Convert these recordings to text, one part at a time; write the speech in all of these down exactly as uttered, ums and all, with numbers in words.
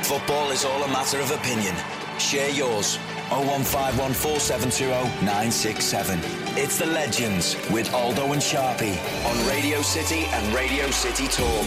Football is all a matter of opinion. Share yours. oh one five one, four seven two oh, nine six seven. It's The Legends with Aldo and Sharpie on Radio City and Radio City Talk.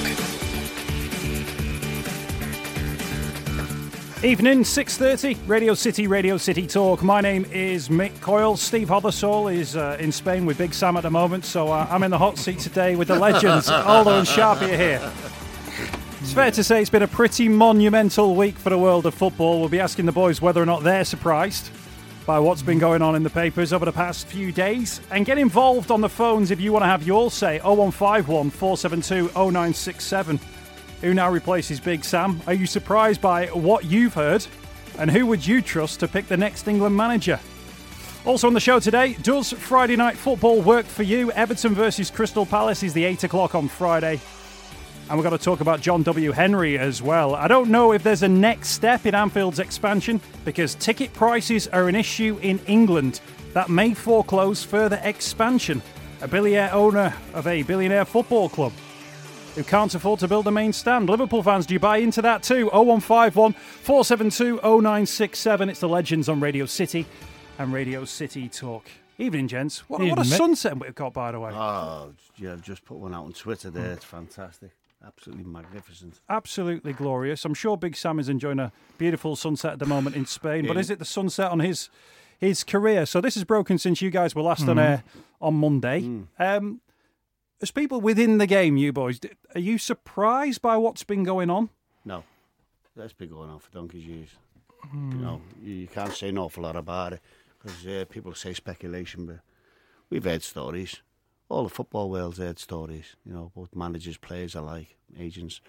Evening, six thirty, Radio City, Radio City Talk. My name is Mick Coyle. Steve Hothersall is uh, in Spain with Big Sam at the moment, so uh, I'm in the hot seat today with the legends. Aldo and Sharpie are here. It's fair to say it's been a pretty monumental week for the world of football. We'll be asking the boys whether or not they're surprised by what's been going on in the papers over the past few days. And get involved on the phones if you want to have your say. oh one five one, four seven two, oh nine six seven. Who now replaces Big Sam? Are you surprised by what you've heard? And who would you trust to pick the next England manager? Also on the show today, does Friday night football work for you? Everton versus Crystal Palace is the eight o'clock on Friday. And we're going to talk about John W. Henry as well. I don't know if there's a next step in Anfield's expansion because ticket prices are an issue in England that may foreclose further expansion. A billionaire owner of a billionaire football club who can't afford to build a main stand. Liverpool fans, do you buy into that too? oh one five one, four seven two, oh nine six seven. It's the Legends on Radio City and Radio City Talk. Evening, gents. What, what a sunset we've got, by the way. Oh, yeah, I've just put one out on Twitter there. It's fantastic. Absolutely magnificent. Absolutely glorious. I'm sure Big Sam is enjoying a beautiful sunset at the moment in Spain, yeah. But is it the sunset on his his career? So this is broken since you guys were last mm. on air on Monday. Mm. Um, As people within the game, you boys, are you surprised by what's been going on? No. That's been going on for donkey's years. Mm. You know, you can't say an awful lot about it because uh, people say speculation, but we've heard stories. All the football world's heard stories, you know, both managers, players alike, agents.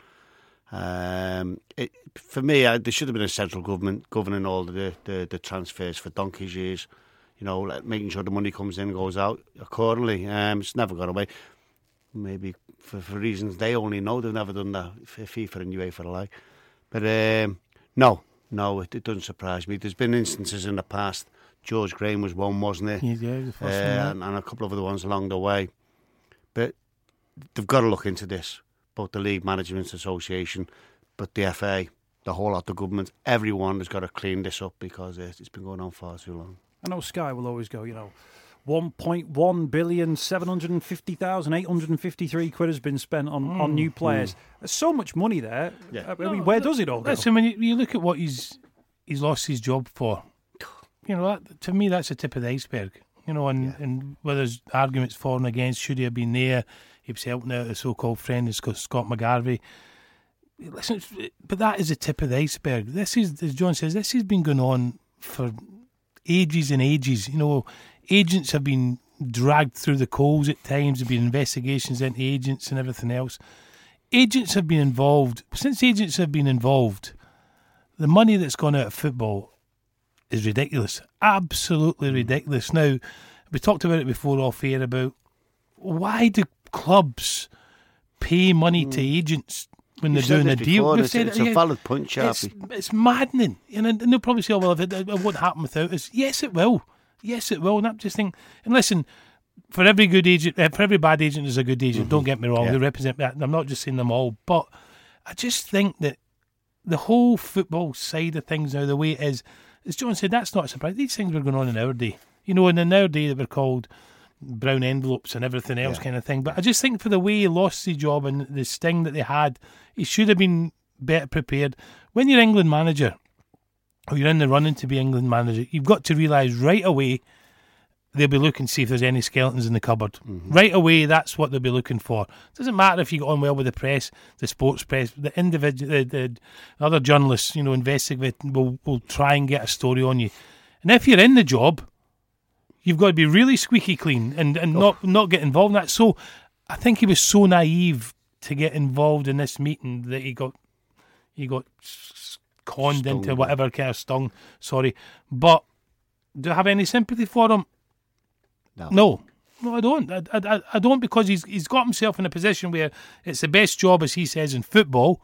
Um, it, for me, I, there should have been a central government governing all the, the, the transfers for donkey's years, you know, like making sure the money comes in and goes out accordingly. Um, it's never got away. Maybe for, for reasons they only know. They've never done that for FIFA and UEFA alike. But um, no, no, it, it doesn't surprise me. There's been instances in the past. George Graham was one, wasn't he? Yeah, the first uh, one, and, and a couple of other ones along the way. But they've got to look into this. Both the League Management Association, but the F A, the whole lot of government, everyone has got to clean this up because it's been going on far too long. I know Sky will always go, you know, one point one billion, seven hundred fifty thousand, eight hundred fifty-three quid has been spent on, mm. on new players. Mm. There's so much money there. Yeah. I mean, where does it all go? Listen, when you, you look at what he's he's lost his job for, you know, that, to me, that's the tip of the iceberg. You know, and, yeah. and whether there's arguments for and against, should he have been there? He was helping out a so-called friend, Scott McGarvey. Listen, but that is the tip of the iceberg. This is, as John says, this has been going on for ages and ages. You know, agents have been dragged through the coals at times. There have been investigations into agents and everything else. Agents have been involved. Since agents have been involved, the money that's gone out of football is ridiculous. Absolutely ridiculous. Now, we talked about it before off air about why do clubs pay money mm. to agents when you they're doing a deal? It's, said, it's a valid point, Sharpie. It's, it's maddening. And, and they'll probably say, oh, well, it, it won't happen without us. Yes, it will. Yes, it will. And I'm just thinking, and listen, for every good agent, for every bad agent, there's a good agent. Mm-hmm. Don't get me wrong. Yeah. They represent that. I'm not just saying them all. But I just think that the whole football side of things now, the way it is, as John said, that's not a surprise. These things were going on in our day. You know, and in our day, they were called brown envelopes and everything else yeah. kind of thing. But I just think for the way he lost his job and the sting that they had, he should have been better prepared. When you're England manager, or you're in the running to be England manager, you've got to realise right away they'll be looking to see if there's any skeletons in the cupboard. Mm-hmm. Right away, that's what they'll be looking for. It doesn't matter if you get on well with the press, the sports press, the individual, the, the other journalists, you know, investigating will will try and get a story on you. And if you're in the job, you've got to be really squeaky clean and, and oh. not not get involved in that. So I think he was so naive to get involved in this meeting that he got he got conned stung. into whatever kind of stung. Sorry, but do I have any sympathy for him? No, no, no I don't. I, I, I don't because he's he's got himself in a position where it's the best job, as he says, in football.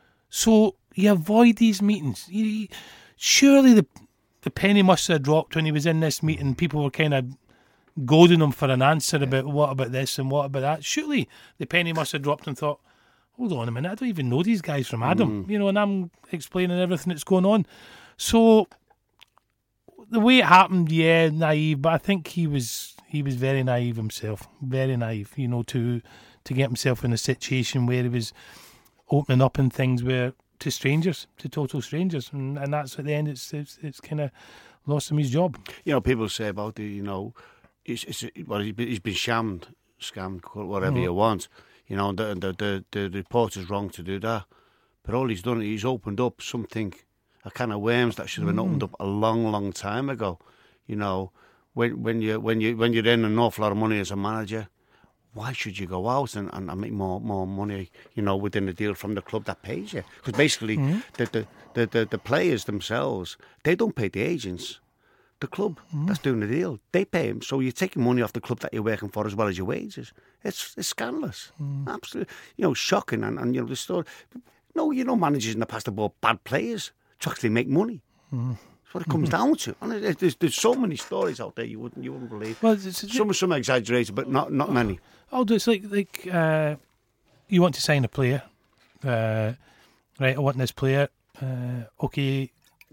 So you avoid these meetings. You, surely the the penny must have dropped when he was in this meeting. People were kind of goading him for an answer about what about this and what about that. Surely the penny must have dropped and thought, hold on a minute, I don't even know these guys from Adam, mm. you know, and I'm explaining everything that's going on. So the way it happened, yeah, naive, but I think he was he was very naive himself, very naive, you know, to to get himself in a situation where he was opening up and things where to strangers, to total strangers, and, and that's at the end. It's it's, it's kind of lost him his job. You know, people say about it. You know, it's, it's well, he's been, he's been shammed, scammed, whatever mm. you want. You know, the the the, the reporter's wrong to do that, but all he's done, he's opened up something, a can of worms that should have been mm. opened up a long, long time ago. You know, when when you when you when you're in an awful lot of money as a manager, why should you go out and, and, and make more more money, you know, within the deal from the club that pays you? Because basically, mm-hmm. the, the, the, the, the players themselves, they don't pay the agents. The club mm-hmm. that's doing the deal, they pay them. So you're taking money off the club that you're working for as well as your wages. It's it's scandalous. Mm-hmm. Absolutely. You know, shocking. And, and you know, the story. No, you know, managers in the past have bought bad players to actually make money. Mm-hmm. That's what it comes mm-hmm. down to. And there's, there's so many stories out there you wouldn't you wouldn't believe. Well, it's, it's, some some exaggerated, but not not many. Oh, it's like like uh, you want to sign a player, uh, right? I want this player. Uh, okay,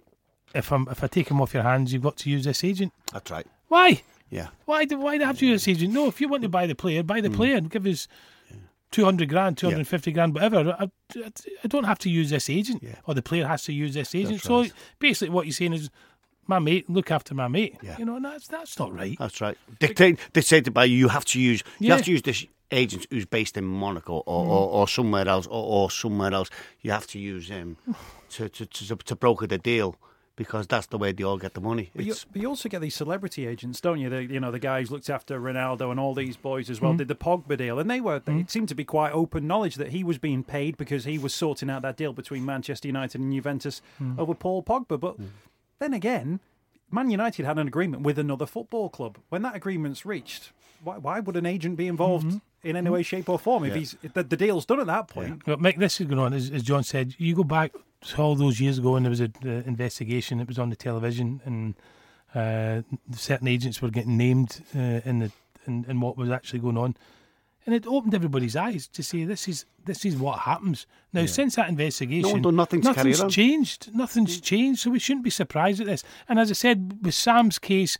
if I'm if I take him off your hands, you've got to use this agent. That's right. Why? Yeah. Why do why do I have to use this agent? No, if you want to buy the player, buy the mm. player and give us yeah. two hundred grand, two hundred and fifty yeah. grand, whatever. I, I don't have to use this agent, yeah. or the player has to use this agent. That's so right. basically, what you're saying is, my mate, look after my mate. Yeah. You know, and that's that's not right. That's right. Dictate, dictated by you. You have to use. You yeah. have to use this agent who's based in Monaco or, mm. or, or somewhere else, or, or somewhere else. You have to use him to, to to to broker the deal, because that's the way they all get the money. But you, but you also get these celebrity agents, don't you? The, you know, the guys looked after Ronaldo and all these boys as well. Mm. Did the Pogba deal, and they were. They, mm. It seemed to be quite open knowledge that he was being paid because he was sorting out that deal between Manchester United and Juventus mm. over Paul Pogba. But mm. then again, Man United had an agreement with another football club. When that agreement's reached, why, why would an agent be involved mm-hmm. in any way, shape, or form if yeah. he's if the, the deal's done at that point? Yeah. Well, Mick, this is going on, as, as John said. You go back to all those years ago, and there was an investigation. It was on the television, and uh, certain agents were getting named uh, in the in, in what was actually going on, and it opened everybody's eyes to say this is this is what happens. Now, yeah. since that investigation, no one done nothing to nothing's carry on. changed. Nothing's changed, so we shouldn't be surprised at this. And as I said, with Sam's case,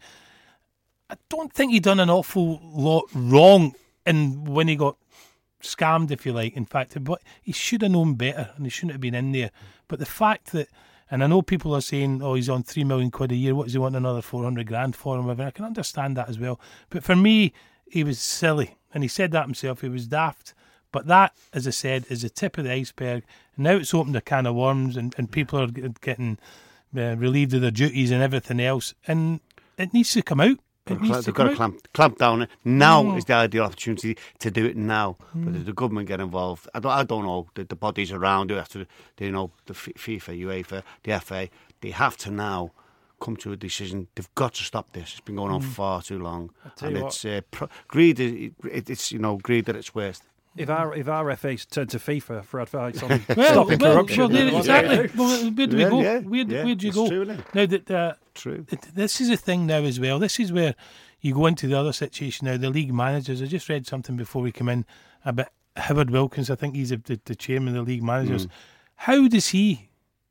I don't think he done an awful lot wrong in when he got scammed, if you like. In fact, but he should have known better, and he shouldn't have been in there. But the fact that, and I know people are saying, "Oh, he's on three million quid a year. What does he want another four hundred grand for?" And whatever. I can understand that as well. But for me, he was silly, and he said that himself. He was daft. But that, as I said, is the tip of the iceberg. And now it's opened a can of worms, and, and people are getting uh, relieved of their duties and everything else. And it needs to come out. It needs They've to got to clamp, clamp down. Now mm. is the ideal opportunity to do it now. Mm. But did the government get involved? I don't, I don't know. The, the bodies around it, after, you know, the FIFA, UEFA, the F A, they have to now come to a decision. They've got to stop this. It's been going on mm. far too long. And it's uh, pro- greed. It, it's, you know, greed at its worst. If our if our F A turned to FIFA for advice on well, stopping well, corruption, well, there, exactly. Well, where do we yeah, go? Yeah, where yeah, where do you go? True, now that uh, true. It, this is a thing now as well. This is where you go into the other situation now. The league managers. I just read something before we come in about Howard Wilkins. I think he's a, the, the chairman of the league managers. Mm. How does he?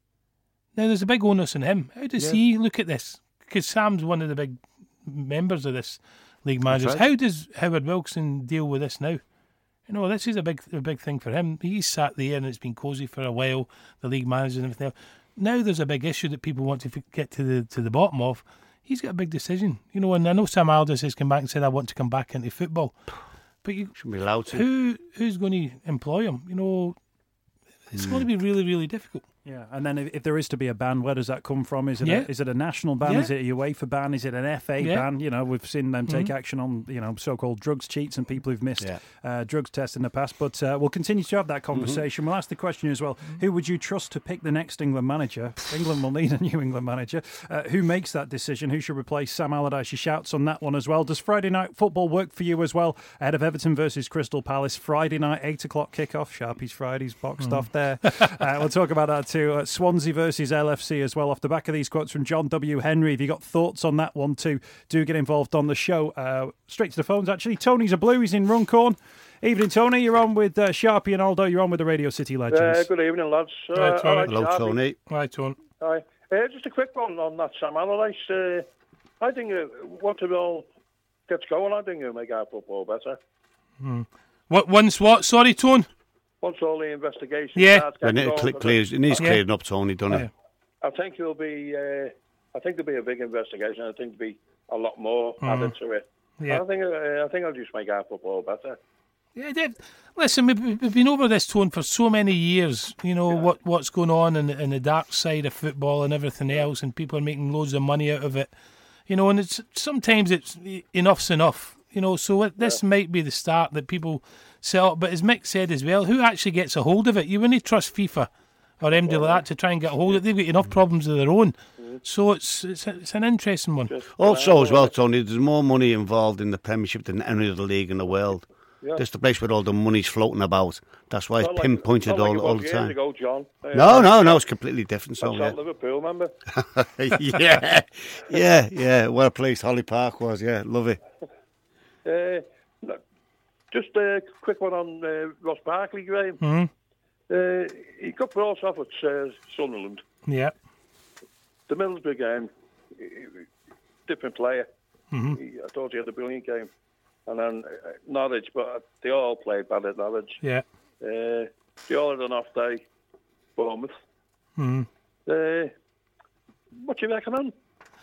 Now there's a big onus on him. How does yeah. he look at this? Because Sam's one of the big members of this league managers. Right. How does Howard Wilkins deal with this now? You know, this is a big, a big thing for him. He's sat there and it's been cosy for a while. The league manager and everything else. Now there's a big issue that people want to get to the to the bottom of. He's got a big decision, you know. And I know Sam Allardyce has come back and said, "I want to come back into football," but you shouldn't be allowed to. Who who's going to employ him? You know, it's mm. going to be really, really difficult. Yeah, and then if, if there is to be a ban, where does that come from? Is it yeah. a, is it a national ban? Yeah. Is it a UEFA ban? Is it an F A yeah. ban? You know, we've seen them take mm-hmm. action on, you know, so-called drugs cheats and people who've missed yeah. uh, drugs tests in the past. But uh, we'll continue to have that conversation. Mm-hmm. We'll ask the question as well, who would you trust to pick the next England manager? England will need a new England manager. Uh, who makes that decision? Who should replace Sam Allardyce? Your shouts on that one as well. Does Friday night football work for you as well? Ahead of Everton versus Crystal Palace. Friday night, eight o'clock kickoff. Sharpie's Fridays boxed mm. off there. uh, we'll talk about that to uh, Swansea versus L F C as well, off the back of these quotes from John W. Henry. If you got thoughts on that one too, do get involved on the show. Uh, straight to the phones, actually. Tony's a Blue. He's in Runcorn. Evening, Tony. You're on with uh, Sharpie and Aldo. You're on with the Radio City Legends. Uh, good evening, lads. Uh, Hi, Tony. right, Hello, Sharpie. Tony. Hi, Tony. Hi. Uh, just a quick one on that Sam Allardyce. Uh, I think uh, once it all gets going, I think it'll make our football better. Hmm. What? Once what? Sorry, Tone? Once all the investigations Yeah. start It, getting it, going, clears, it needs Yeah. clearing up, Tony, doesn't Yeah. it? I think it'll be. Uh, I think there'll be a big investigation. I think there'll be a lot more added to it. Yeah. I think. Uh, I think I'll just make our football better. Yeah, Dave, listen, we've, we've been over this, Tone, for so many years. You know, what what's going on in, in the dark side of football and everything else, and people are making loads of money out of it. You know, and it's sometimes it's enough's enough. You know, so it, this might be the start that people set up. But as Mick said as well, who actually gets a hold of it? You wouldn't trust FIFA or M D like that to try and get a hold of it. They've got enough problems of their own. So it's it's, it's an interesting one. Also, as well, Tony, there's more money involved in the Premiership than any other league in the world. Yeah. This is the place where all the money's floating about. That's why it's Not like- pinpointed not like all, it all was the years time. ago, John. Uh, No, no, no, it's completely different. So, That's yeah. at Liverpool, remember? yeah, yeah, yeah. Well placed, Holly Park was. Yeah, love it. Uh, look, just a quick one on uh, Ross Barkley, Graham. Mhm. Uh, he got brought off at uh, Sunderland. Yeah. The Middlesbrough game, he- he- different player. Mm-hmm. He, I thought he had a brilliant game. And then uh, Norwich, but they all played bad at Norwich. Yeah. Uh, they all had an off day. Bournemouth. Mhm. Uh, what do you reckon on?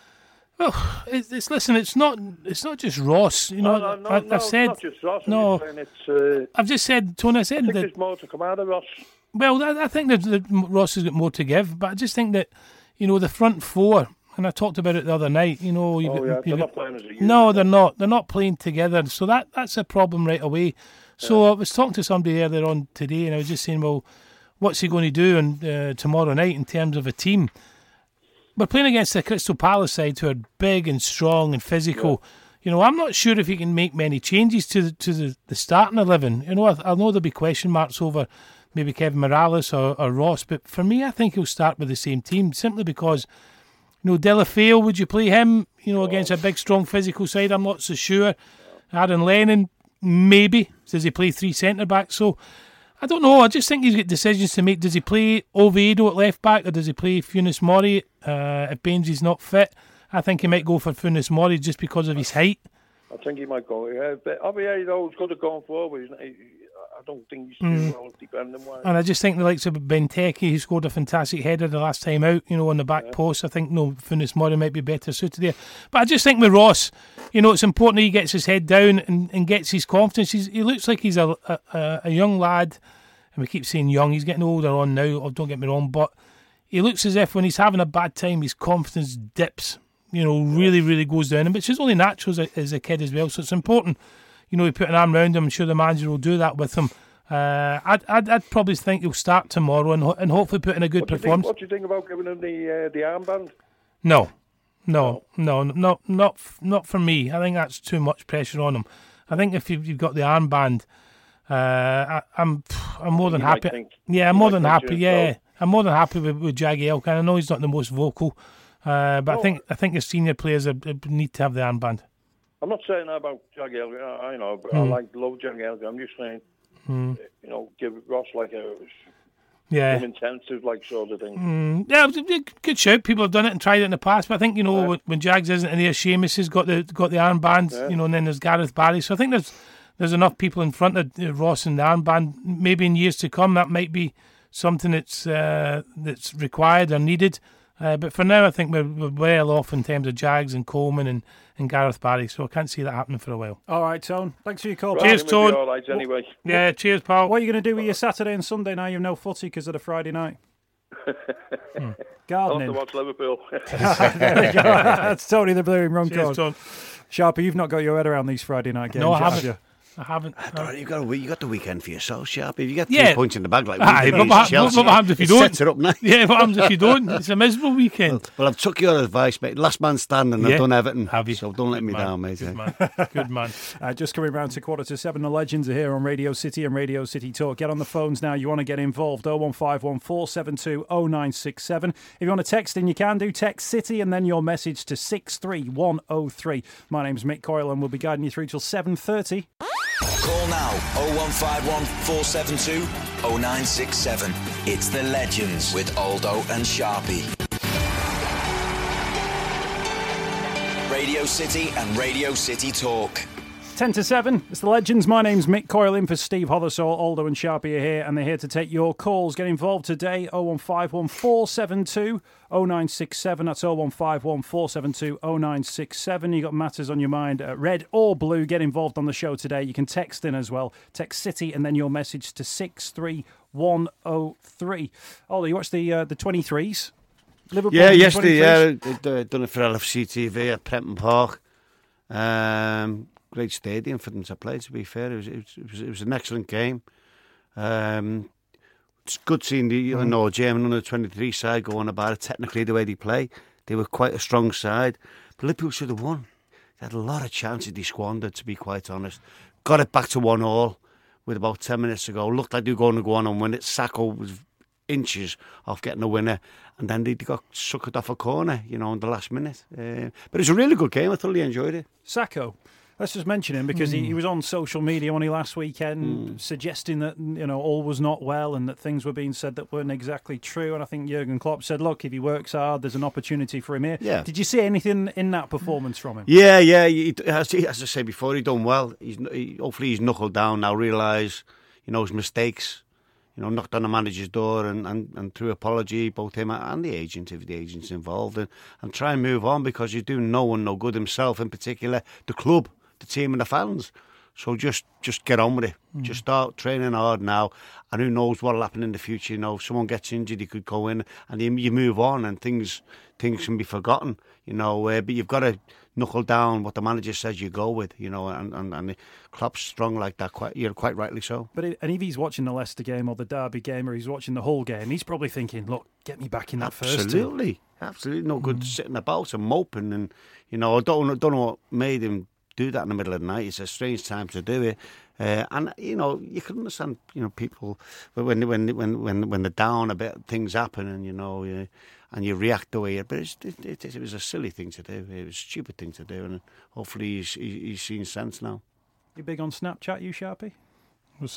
Well, it's, it's listen. It's not. It's not just Ross. You know, no, no, I, no, I've said. not just Ross. I'm no. just saying it's, uh, I've just said, Tony. I said I think that. there's more to come out of Ross. Well, I, I think that, that Ross has got more to give, but I just think that, you know, the front four, and I talked about it the other night. You know, you've Oh, got- yeah, you've they're got- not playing as a unit. no, they're not. They're not playing together. So that that's a problem right away. So I was talking to somebody earlier on today, and I was just saying, well, what's he going to do on uh, tomorrow night in terms of a team? We're playing against the Crystal Palace side, who are big and strong and physical. You know, I'm not sure if he can make many changes to the, to the, the starting eleven. You know, I, I know there'll be question marks over maybe Kevin Morales or, or Ross, but for me, I think he'll start with the same team simply because, you know, Delafeu, would you play him, you know, against a big, strong physical side? I'm not so sure. Aaron Lennon, maybe. Does he play three centre-backs? So, I don't know. I just think he's got decisions to make. Does he play Oviedo at left-back or does he play Funes Mori uh, if Bainesy's not fit? I think he might go for Funes Mori just because of his height. I think he might go. Yeah, but Oviedo's good at going forward. He's not, he, I don't think he's Mm. too well defending wise. And I just think the likes of Benteke, who scored a fantastic header the last time out, you know, on the back post, I think, no, Funes Mori might be better suited there. But I just think with Ross, you know, it's important he gets his head down and, and gets his confidence. He's, he looks like he's a, a, a young lad, and we keep saying young, he's getting older on now, oh, don't get me wrong, but he looks as if when he's having a bad time, his confidence dips, you know, really, really goes down, which is only natural as a, as a kid as well. So it's important, you know, we put an arm around him. I'm sure the manager will do that with him. Uh, I'd, I'd, I'd probably think he'll start tomorrow and, ho- and hopefully put in a good what, do you think, performance. what do you think about giving him the uh, the armband? No, no, no, no, not f- not for me. I think that's too much pressure on him. I think if you've, you've got the armband, uh, I, I'm I'm more than He might happy. think- yeah, I'm he more might than think happy. to Yeah, himself. I'm more than happy with, with Jagielka. I know he's not the most vocal, uh, but I No. think I think the senior players are, are- need to have the armband. I'm not saying that about Jagielka. I I know, but I Mm. like love Jagielka. I'm just saying, Mm. you know, give Ross like a Yeah. some intensive like sort of thing. Mm, yeah, it was a good shout. People have done it and tried it in the past, but I think you know when, when Jags isn't in there, Seamus has got the got the armband, Yeah. you know, and then there's Gareth Barry. So I think there's there's enough people in front of uh, Ross and the armband. Maybe in years to come, that might be something that's uh, that's required or needed. Uh, but for now, I think we're, we're well off in terms of Jags and Coleman and, and Gareth Barry. So I can't see that happening for a while. All right, Tone. Thanks for your call. Right, Cheers, it may be Tone. All right, anyway. Yeah, cheers, pal. What are you going to do with your Saturday and Sunday now you've no footy because of the Friday night? I'll have Gardening. to watch Liverpool. There we go. That's Tony the Blue in Runcorn. Cheers, Tone. Sharpie, you've not got your head around these Friday night games, No, I yet, have haven't. you? I haven't. Uh, you've got a week, you got the weekend for yourself, Sharp. If you get three Yeah. points in the bag like Aye, we did but against what, Chelsea, what, what happens if you it don't? sets it up nice. Yeah, what happens if you don't? It's a miserable weekend. Well, I've took your advice, mate. Last man standing. Yeah. I've done everything. Have you? So don't let Good me man. down, mate. Good eh? man. Good man. Uh, just coming round to quarter to seven, the Legends are here on Radio City and Radio City Talk. Get on the phones now. You want to get involved? oh one five one, four seven two, oh nine six seven. If you want to text in, you can do. Text City and then your message to six three one oh three. My name's Mick Coyle and we'll be guiding you through till seven thirty. Call now oh one five one, four seven two, oh nine six seven. It's the Legends with Aldo and Sharpie. Radio City and Radio City Talk. ten to seven, it's the Legends. My name's Mick Coyle, in for Steve Hothersall. Aldo and Sharpie are here, and they're here to take your calls. Get involved today, oh one five one, four seven two, oh nine six seven. That's oh one five one, four seven two, oh nine six seven. You got matters on your mind, uh, red or blue. Get involved on the show today. You can text in as well. Text City and then your message to six three one oh three. Aldo, you watched the uh, the twenty-threes? Liverpool Yeah, yesterday, twenty-threes? yeah. I've done it for L F C T V at Prenton Park. Um... Great stadium for them to play, to be fair. It was, it was, it was, it was an excellent game. Um, it's good seeing the you know, German under twenty-three side going about it. Technically, the way they play, they were quite a strong side. But Liverpool should have won. They had a lot of chances they squandered, to be quite honest. Got it back to one all with about ten minutes to go. Looked like they were going to go on and win it. Sacco was inches off getting a winner. And then they got suckered off a corner, you know, in the last minute. Uh, but it was a really good game. I thoroughly enjoyed it. Sacco. Let's just mention him because he, he was on social media only last weekend mm. suggesting that, you know, all was not well and that things were being said that weren't exactly true. And I think Jurgen Klopp said, look, if he works hard, there's an opportunity for him here. Yeah. Did you see anything in that performance from him? Yeah, yeah. He, as, as I said before, he done well. He's he, hopefully he's knuckled down now, realise, you know, his mistakes. You know, knocked on the manager's door and, and, and through apology, both him and the agent, if the agent's involved, and, and try and move on because he's doing no one no good himself, in particular, the club, the team and the fans. So just just get on with it. Mm. Just start training hard now, and who knows what'll happen in the future. You know, if someone gets injured, he could go in, and you, you move on, and things things can be forgotten. You know, uh, but you've got to knuckle down what the manager says you go with. You know, and and, and Klopp's strong like that. Quite, you're quite rightly so. But it, and if he's watching the Leicester game or the Derby game, or he's watching the whole game, he's probably thinking, "Look, get me back in that Absolutely. first team." Absolutely, absolutely, no good mm. sitting about and moping, and you know, I don't don't know what made him do that in the middle of the night. It's a strange time to do it, uh, and you know you can understand. You know, people when when when when when they're down a bit, things happen, and you know, uh, and you react the way. But it's, it, it, it was a silly thing to do. It was a stupid thing to do, and hopefully he's he's seen sense now. You big on Snapchat, you Sharpie? What's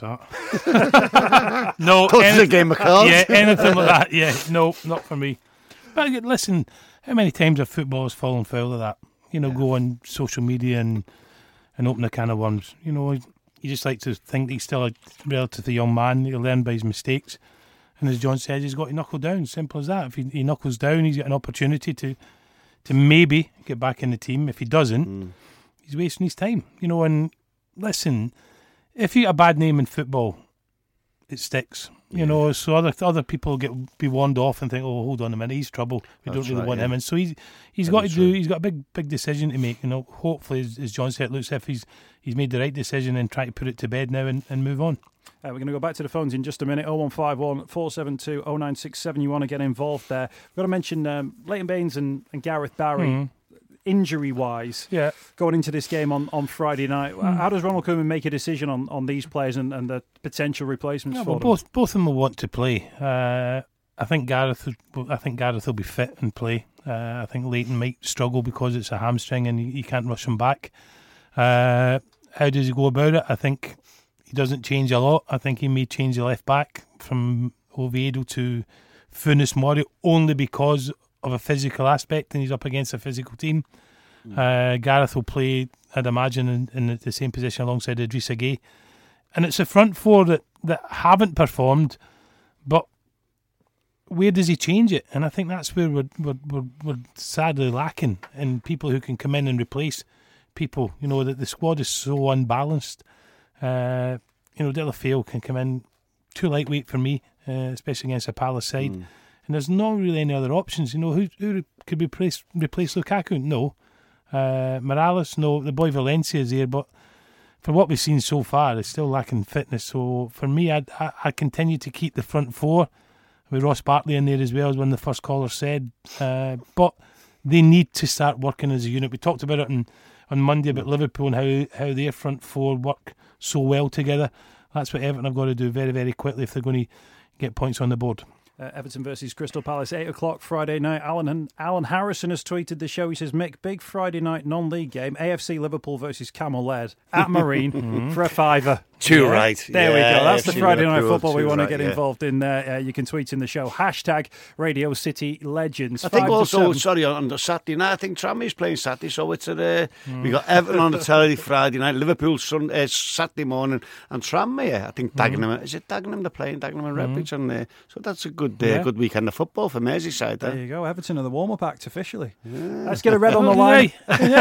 that? No, Put the game of cards. Yeah, anything like that. Yeah, no, not for me. But listen, how many times have footballers fallen foul of that? You know, yeah. Go on social media and and open a can of worms. You know, you just like to think he's still a relatively young man. He'll learn by his mistakes. And as John says, he's got to knuckle down. Simple as that. If he, he knuckles down, he's got an opportunity to to maybe get back in the team. If he doesn't, mm. he's wasting his time. You know, and listen, if you get a bad name in football, it sticks. You yeah. know, so other other people get be warned off and think, oh, hold on a minute, he's trouble. We That's don't really right, want yeah. him. And so he's he's Very got to true. do. He's got a big big decision to make. You know, hopefully, as, as John said, it looks as if he's he's made the right decision and try to put it to bed now and, and move on. Uh, we're going to go back to the phones in just a minute. oh one five one, four seven two, oh nine six seven. You want to get involved there? We've got to mention um, Leighton Baines and, and Gareth Barry. Mm. Injury-wise, yeah. going into this game on, on Friday night, mm. how does Ronald Koeman make a decision on, on these players and, and the potential replacements yeah, for well, them? Both both of them will want to play. Uh, I think Gareth. I think Gareth will be fit and play. Uh, I think Leighton might struggle because it's a hamstring and he, he can't rush him back. Uh, how does he go about it? I think he doesn't change a lot. I think he may change the left back from Oviedo to Funes Mori only because of a physical aspect, and he's up against a physical team. Mm. Uh, Gareth will play, I'd imagine, in, in the same position alongside Idrissa Gueye. And it's a front four that, that haven't performed, but where does he change it? And I think that's where we're, we're, we're, we're sadly lacking in people who can come in and replace people. You know, that the squad is so unbalanced. Uh, you know, Delafeu can come in too lightweight for me, uh, especially against a Palace side. Mm. And there's not really any other options. You know, who who could replace replace Lukaku? No. Uh, Morales? No. The boy Valencia is here, but for what we've seen so far, they're still lacking fitness. So for me, I'd, I I continue to keep the front four with Ross Barkley in there as well, as one of the first callers said. Uh, but they need to start working as a unit. We talked about it on, on Monday about Liverpool and how, how their front four work so well together. That's what Everton have got to do very, very quickly if they're going to get points on the board. Uh, Everton versus Crystal Palace, eight o'clock Friday night. Alan Alan Harrison has tweeted the show. He says, Mick, big Friday night non-league game, A F C Liverpool versus Camel Laird at Marine for a fiver. Too yeah. right. There yeah, we go. That's the Friday night Liverpool, football we want right, to get yeah. involved in there. Uh, you can tweet in the show. Hashtag Radio City Legends. I think also, to sorry, on the Saturday night, I think Tranmere's playing Saturday, so it's at, uh, mm. we got Everton on the telly Friday night, Liverpool Sunday, uh, Saturday morning, and Tranmere, I think Dagenham, mm. is it Dagenham they're playing, Dagenham and Redbridge mm. on there, so that's a good uh, yeah. good weekend of football for Merseyside. There eh? you go, Everton are the warm-up act officially. Yeah. Let's get a red on the line.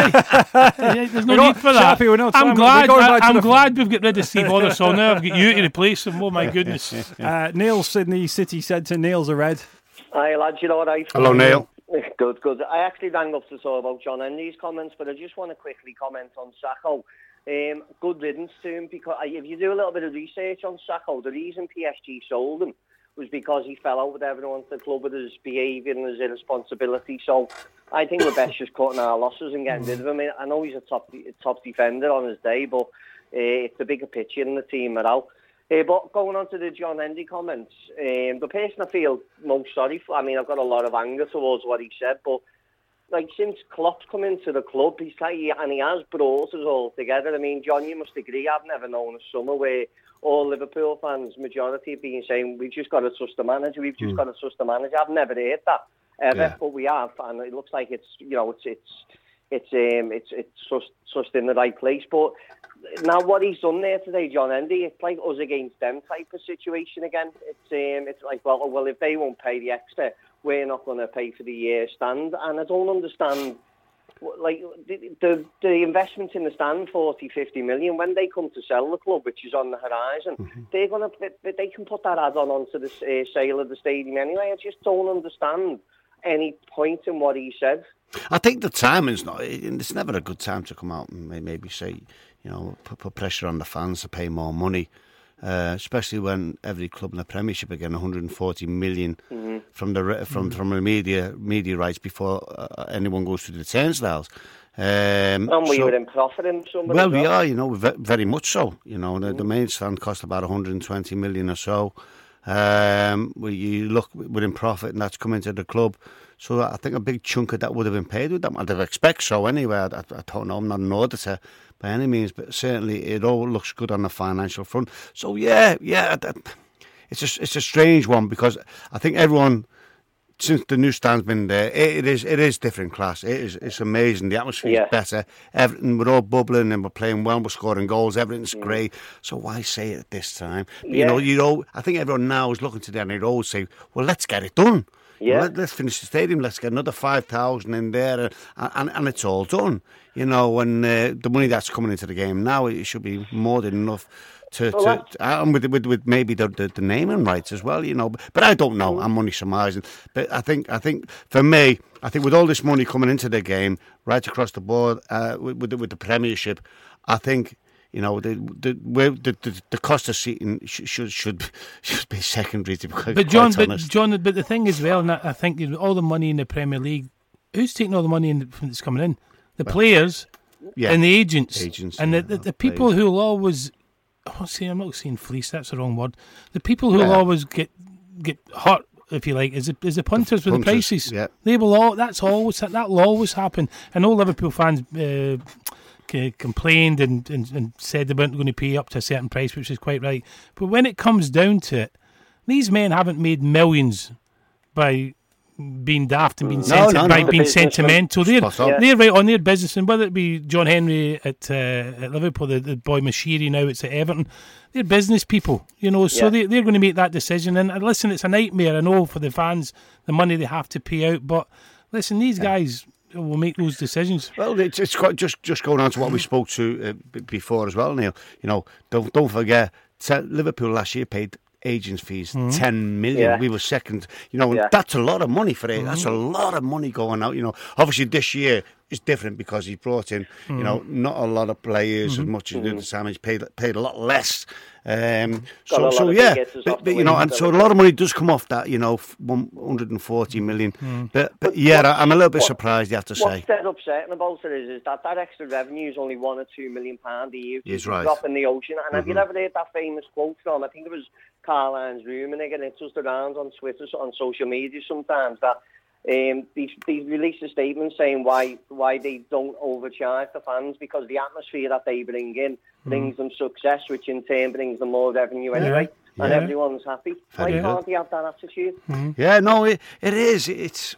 There's no need for that. Sharpie, no I'm glad, I, I'm glad we've got rid of Steve Ottersall now. I've got you to replace him. Oh my goodness. uh, Neil's in the city centre. Neil's a red. Hi lads, you all right? Hello Neil. Good, good. I actually rang up to talk about John Henry's comments, but I just want to quickly comment on Sakho. Um, good riddance to him, because if you do a little bit of research on Sakho, the reason P S G sold him was because he fell out with everyone at the club with his behaviour and his irresponsibility. So I think we're best just cutting our losses and getting rid of him. I know he's a top top defender on his day, but uh, it's the bigger picture in the team morale. Uh, but going on to the John Henry comments, um, the person I feel most sorry for, I mean, I've got a lot of anger towards what he said, but like since Klopp's come into the club, he's like, and he has brought us all together. I mean, John, you must agree, I've never known a summer where all Liverpool fans, majority, have been saying, we've just got to trust the manager, we've just mm. got to trust the manager. I've never heard that ever, yeah. but we have, and it looks like it's, you know, it's it's it's um it's it's just just in the right place. But now what he's done there today, John Henry, it's like us against them type of situation again. It's um it's like, well, well, if they won't pay the extra, we're not going to pay for the year stand, and I don't understand. Like the, the the investment in the stand, forty, fifty million, when they come to sell the club, which is on the horizon, mm-hmm. they're gonna they, they can put that add-on onto the uh, sale of the stadium anyway. I just don't understand any point in what he said. I think the timing's not. It's never a good time to come out and maybe say, you know, put, put pressure on the fans to pay more money. Uh, especially when every club in the Premiership are getting one hundred forty million mm-hmm. from the from mm-hmm. from the media media rights before uh, anyone goes through the turnstiles. Um, and we so, were in profit in some. Well, we are, you know, very much so. You know, the, mm-hmm. the main stand cost about one hundred twenty million or so. Um, we, you look, we're in profit, and that's coming to the club. So I think a big chunk of that would have been paid with them. I'd expect so anyway. I, I, I don't know. I'm not an auditor by any means, but certainly it all looks good on the financial front. So yeah, yeah, it's a it's a strange one, because I think everyone, since the new stand's been there, it, it is it is different class. It is it's amazing. The atmosphere yeah. is better. Everything, we're all bubbling and we're playing well. We're scoring goals. Everything's mm. great. So why say it at this time? But, yeah. You know, you know. I think everyone now is looking to them and they always say, "Well, let's get it done. Yeah. Let, let's finish the stadium. Let's get another five thousand in there, and, and and it's all done." You know, and uh, the money that's coming into the game now, it should be more than enough. To, well, to, and with, with with maybe the, the the naming rights as well, you know. But, but I don't know. I'm only surmising. But I think I think for me, I think with all this money coming into the game, right across the board, uh, with with the, with the Premiership, I think, you know, the the the, the, the cost of seating should should should, should be secondary. To be quite, but John, quite but John, but the thing is, well, and I think all the money in the Premier League, who's taking all the money in that's coming in? The well, players, yeah, and the agents, agents, and yeah, the the, the people who will always. Oh, see, I'm not saying fleece. That's the wrong word. The people who will yeah. always get get hurt, if you like, is the, is the punters the with punters, the prices. Yeah. They will all. That's always that will always happen. And all Liverpool fans uh, c- complained and, and, and said they weren't going to pay up to a certain price, which is quite right. But when it comes down to it, these men haven't made millions by being daft and being, no, senti- no, by no. being sentimental. They're, yeah. they're right on their business, and whether it be John Henry at, uh, at Liverpool, the, the boy Mashiri now it's at Everton, they're business people, you know, so yeah. they, they're going to make that decision. And, and listen, it's a nightmare, I know, for the fans, the money they have to pay out, but listen, these yeah. guys will make those decisions. Well, it's, it's quite just, just going on to what we spoke to uh, b- before as well, Neil. You know, don't, don't forget, Liverpool last year paid agents' fees, Mm-hmm. ten million. Yeah. We were second. You know, and Yeah. that's a lot of money for it. Mm-hmm. That's a lot of money going out. You know, obviously this year is different because he brought in, Mm-hmm. you know, not a lot of players as much as did the Sam. He's paid paid a lot less. Um, so, a lot so of yeah, big hitters but, off but, the you know, wing, and so a so- lot of money does come off that. You know, one hundred forty million. But, but yeah, I- I'm a little bit what- surprised. You have to say. What's dead upsetting about it is, is that that extra revenue is only one or two million pound a year. He's You right. Drop in the ocean. And have you Mhm. ever heard that famous quote from? I think it was Carline's Rummenigge, and it's just around on Twitter, on social media sometimes that. Um, these these released a statement saying why why they don't overcharge the fans because the atmosphere that they bring in brings them success, which in turn brings them more revenue anyway, and Yeah. everyone's happy. Why Very can't they have that attitude? Yeah, no, it, it is. It's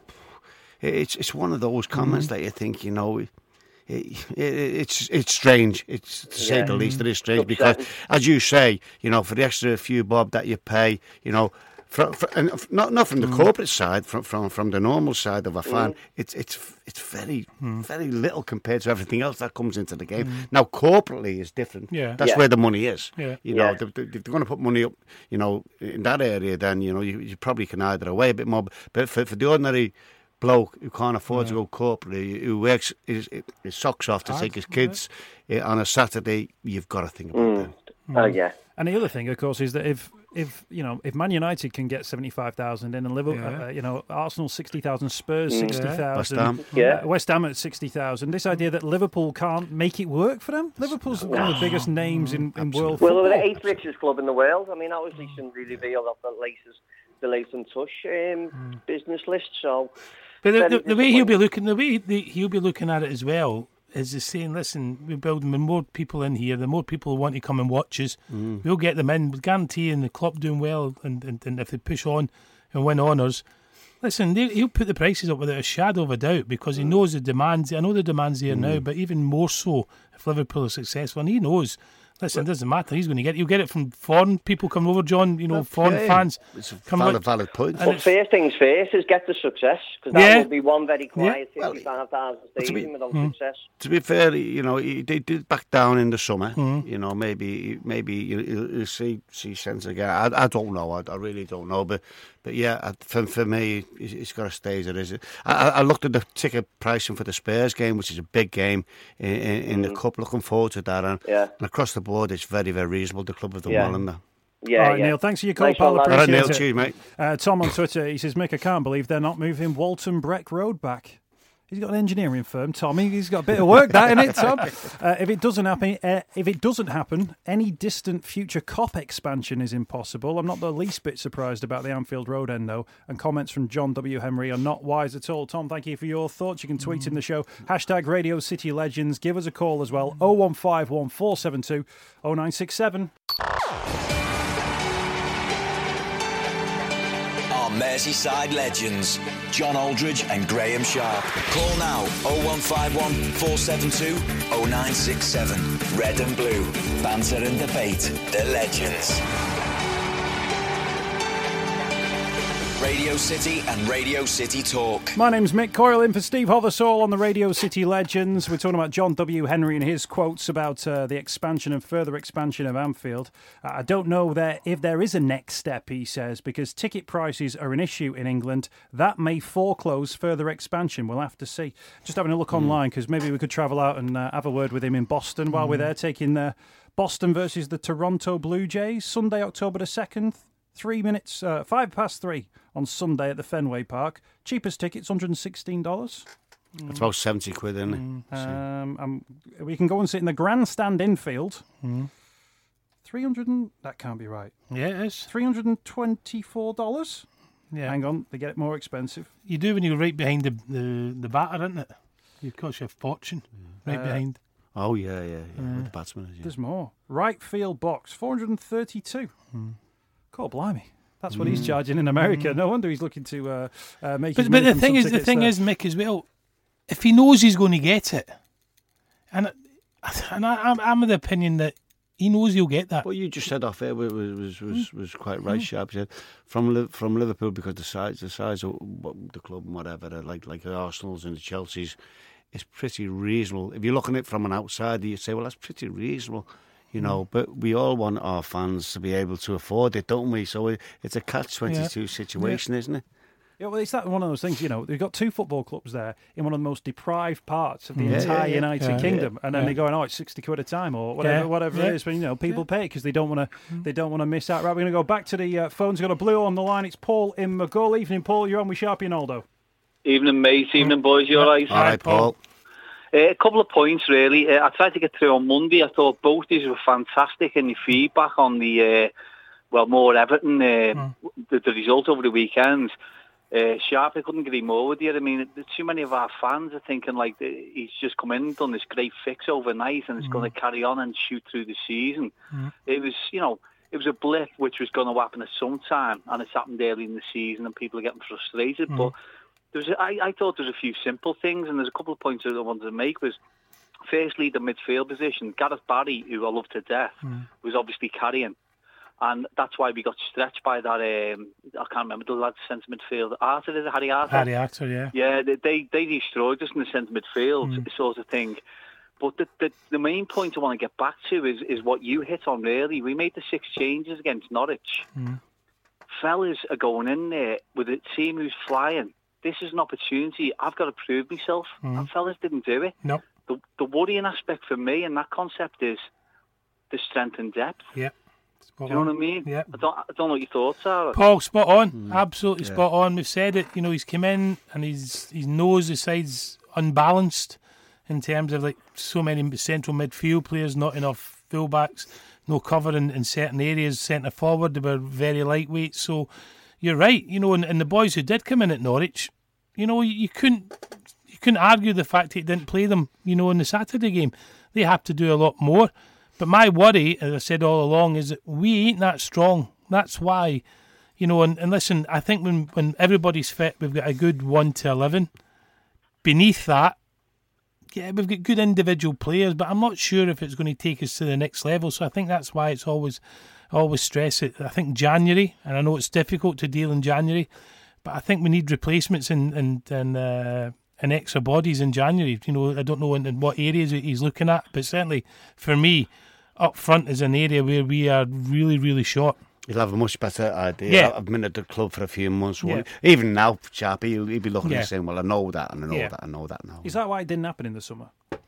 it's it's one of those comments that you think, you know, it, it, it's it's strange. It's to say Yeah. the least. It is strange It's because, upsetting. as you say, you know, for the extra few bob that you pay, you know. From, and not not from the corporate side, from, from from the normal side of a fan, it's it's it's very very little compared to everything else that comes into the game. Now, corporately is different. Yeah. That's Yeah. where the money is. Yeah. You know, Yeah. if they- if they're going to put money up, you know, in that area, then you know you, you probably can either away a bit more. But for for the ordinary bloke who can't afford to go corporately, who works his, his socks off to Hard, take his kids uh, on a Saturday, you've got to think about that. Oh yeah. And the other thing, of course, is that if if you know if Man United can get seventy five thousand in, and Liverpool, Yeah. uh, you know, Arsenal sixty thousand, Spurs sixty thousand, West Ham. Yeah. uh, West Ham at sixty thousand. This idea that Liverpool can't make it work for them. Liverpool's one of the biggest names in, in world Well, football. they're the eighth richest club in the world. I mean, that was recently revealed off the latest, the Leighton Tush um, business list. So, But the, very the, the way he'll be disappointing. looking, the way the, he'll be looking at it as well is he's saying, "Listen, we're building the more people in here, the more people who want to come and watch us. We'll get them in, guaranteeing the club doing well, and, and, and if they push on and win honours, listen, they, he'll put the prices up without a shadow of a doubt because he knows the demands. I know the demands there now, but even more so if Liverpool are successful, and he knows." Listen, it doesn't matter. He's going to get. You'll get it from foreign people coming over, John. You know, foreign Yeah, fans. It's a come valid, out- valid point. and But first things first is get the success, because that Yeah. will be one very quiet Well, fifty-five thousand to be- stadium without Hmm. success. To be fair, you know, he, they did back down in the summer. Mm-hmm. You know, maybe maybe you, you, you see see sense again. I, I don't know. I, I really don't know. But but yeah, I- for for me, it's, it's got to stay as it is. I, I I looked at the ticket pricing for the Spurs game, which is a big game in, in, in the cup. Looking forward to that. And, Yeah. and across the board, it's very very reasonable. The club have done Yeah. well in that. Yeah, All right, yeah. Neil, thanks for your call, Nice pal. one, lads. All right, Appreciate Neil, it. cheers, mate. Uh, Tom on Twitter, he says, Mick, I can't believe they're not moving Walton Breck Road back. He's got an engineering firm, Tommy. He's got a bit of work, that, innit, Tom? Uh, if it doesn't happen, uh, if it doesn't happen, any distant future C O P expansion is impossible. I'm not the least bit surprised about the Anfield Road end, though. And comments from John W. Henry are not wise at all. Tom, thank you for your thoughts. You can tweet in the show. Hashtag Radio City Legends. Give us a call as well. oh one five one, four seven two, oh nine six seven. Our Merseyside legends, John Aldridge and Graham Sharp. Call now oh one five one, four seven two, oh nine six seven. Red and blue, banter and debate, the legends. Radio City and Radio City Talk. My name's Mick Coyle, in for Steve Hothersall on the Radio City Legends. We're talking about John W. Henry and his quotes about uh, the expansion and further expansion of Anfield. Uh, I don't know there if there is a next step, he says, because ticket prices are an issue in England. That may foreclose further expansion. We'll have to see. Just having a look online, because maybe we could travel out and uh, have a word with him in Boston while we're there, taking uh, Boston versus the Toronto Blue Jays, Sunday, October the second. Three minutes, uh, five past three on Sunday at the Fenway Park. Cheapest tickets, one hundred sixteen dollars. It's about seventy quid, isn't it? Um, um, we can go and sit in the grandstand infield. three hundred and, that can't be right. Yeah, it is. three hundred twenty-four dollars. Yeah. Hang on, they get it more expensive. You do when you're right behind the the, the batter, isn't it? It costs you a fortune. Right Uh, behind. Oh yeah, yeah, yeah. With the batsman, yeah. There's more. Right field box, four hundred thirty-two. God blimey. That's what he's charging in America. No wonder he's looking to uh, uh, make his But, but money the from thing some is, the tickets thing there. is, Mick, as well, if he knows he's going to get it, and and I, I'm, I'm of the opinion that he knows he'll get that. What you just said off air was was was, was quite right, Sharp. You said from Liv- from Liverpool, because the size the size of what- the club and whatever, they're like like the Arsenal's and the Chelsea's, it's pretty reasonable. If you're looking at it from an outsider, you say, well, that's pretty reasonable. you know, but we all want our fans to be able to afford it, don't we? So it, it's a catch twenty-two yeah. situation, yeah. isn't it? Yeah, well, it's that one of those things, you know, they've got two football clubs there in one of the most deprived parts of the yeah, entire yeah, United yeah, Kingdom, yeah, and then yeah. they're going, oh, it's sixty quid a time or whatever, yeah, whatever yeah. it is. But you know, people yeah. pay because they don't want to, they don't want to miss out. Right, we're going to go back to the uh, phones. We've got a blue on the line. It's Paul in Maghull. Evening, Paul. You're on with Sharpie and Aldo. Evening, mate. Evening, boys. You all right? All right, Paul. Uh, a couple of points, really. Uh, I tried to get through on Monday. I thought both these were fantastic, and your feedback on the, uh, well, more Everton, uh, mm. the, the result over the weekend. Uh, Sharp, I couldn't agree more with you. I mean, too many of our fans are thinking like he's just come in and done this great fix overnight and it's mm. going to carry on and shoot through the season. Mm. It was, you know, it was a blip which was going to happen at some time, and it's happened early in the season and people are getting frustrated. Mm. But there was, a, I, I thought there was a few simple things, and there's a couple of points that I wanted to make. Was firstly, the midfield position. Gareth Barry, who I love to death, mm. was obviously carrying. And that's why we got stretched by that, um, I can't remember the lad's centre midfield. Arthur, is it Harry Arthur? Harry Arthur, yeah. Yeah, they they destroyed us in the centre midfield, mm. sort of thing. But the, the the main point I want to get back to is, is what you hit on, really. We made the six changes against Norwich. Mm. Fellas are going in there with a team who's flying. This is an opportunity. I've got to prove myself. Mm. And fellas didn't do it. No. The, the worrying aspect for me in that concept is the strength and depth. Yeah. Spot Do you know on. what I mean? Yeah. I don't, I don't know what your thoughts are. Paul, spot on. Mm. Absolutely yeah. spot on. We've said it. You know, he's come in and he's he knows the side's unbalanced in terms of like so many central midfield players, not enough fullbacks, no cover in, in certain areas. Centre forward, they were very lightweight. So you're right. You know, and, and the boys who did come in at Norwich, you know, you, you couldn't you couldn't argue the fact that he didn't play them. You know, in the Saturday game, they have to do a lot more. But my worry, as I said all along, is that we ain't that strong. That's why, you know, and, and listen, I think when, when everybody's fit, we've got a good one to eleven. Beneath that, yeah, we've got good individual players, but I'm not sure if it's going to take us to the next level. So I think that's why it's always, always stress it. I think January, and I know it's difficult to deal in January, but I think we need replacements and and and, uh, and extra bodies in January. You know, I don't know in, in what areas he's looking at, but certainly for me, up front is an area where we are really, really short. He'll have a much better idea. Yeah. I've been at the club for a few months. Yeah. Even now, Sharpie, he'll, he'll be looking yeah. and saying, well, I know that, and I know yeah. that, I know that now. Is that why it didn't happen in the summer?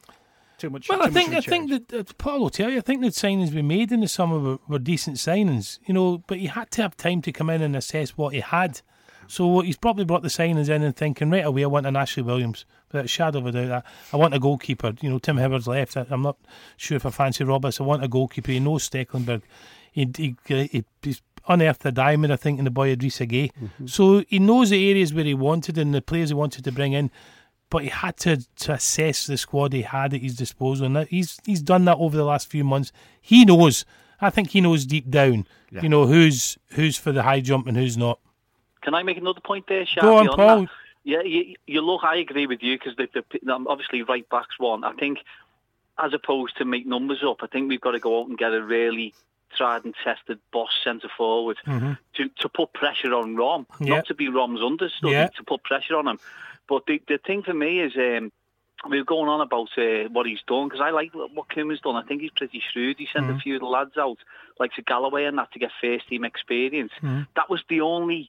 Too much. Well, too I think much I think that uh, Paul will tell you. I think the signings we made in the summer were, were decent signings, you know. But he had to have time to come in and assess what he had. So he's probably brought the signings in and thinking right away, I want an Ashley Williams, without a shadow of a doubt. I want a goalkeeper. You know, Tim Hibbard's left. I'm not sure if I fancy Roberts. I want a goalkeeper. He knows Stecklenburg. He, he, he he's unearthed a diamond, I think, in the boy Idrissa Gueye. Mm-hmm. So he knows the areas where he wanted and the players he wanted to bring in. But he had to, to assess the squad he had at his disposal, and that, he's he's done that over the last few months. He knows. I think he knows deep down. Yeah. You know who's who's for the high jump and who's not. Can I make another point there, Sharpie? Go on, on Paul. That? Yeah, you, you look, I agree with you because the, the, obviously right back's one. I think as opposed to make numbers up, I think we've got to go out and get a really tried and tested boss centre forward mm-hmm. to, to put pressure on Rom, yeah. not to be Rom's understudy, yeah. to put pressure on him. But the, the thing for me is um, we were going on about uh, what he's done because I like what Koeman's done. I think he's pretty shrewd. He sent mm-hmm. a few of the lads out, like to Galloway and that, to get first team experience. Mm-hmm. That was the only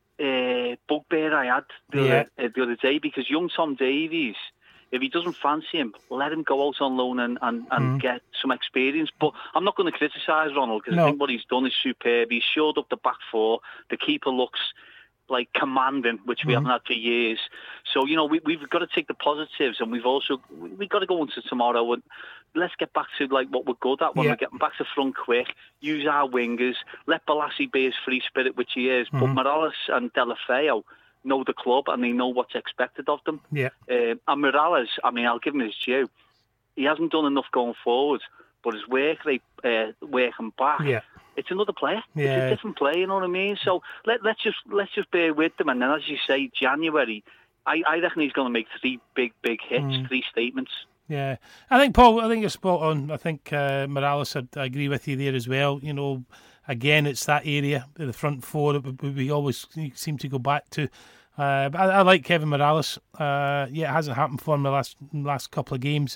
Uh, bugbear I had the, yeah. other, uh, the other day because young Tom Davies, if he doesn't fancy him, let him go out on loan and, and, and mm. get some experience. But I'm not going to criticise Ronald because no. I think what he's done is superb. He's shored up the back four. The keeper looks like commanding, which we mm. haven't had for years. So, you know, we, we've got to take the positives and we've also, we've got to go into tomorrow and let's get back to like what we're good at when yeah. we're getting back to front quick, use our wingers, let Balassi be his free spirit, which he is, mm-hmm. but Morales and Delafeu know the club and they know what's expected of them. Yeah. Uh, and Morales, I mean, I'll give him his due. He hasn't done enough going forward, but his work rate, uh, working back, yeah. it's another player. Yeah. It's a different player, you know what I mean? So let, let's just let's just bear with them. And then, as you say, January, I, I reckon he's going to make three big, big hits, mm. three statements. Yeah, I think, Paul, I think you're spot on. I think uh, Morales, I, I agree with you there as well. You know, again, it's that area, the front four, that we, we always seem to go back to. Uh, but I, I like Kevin Morales. Uh, yeah, it hasn't happened for him the last last couple of games.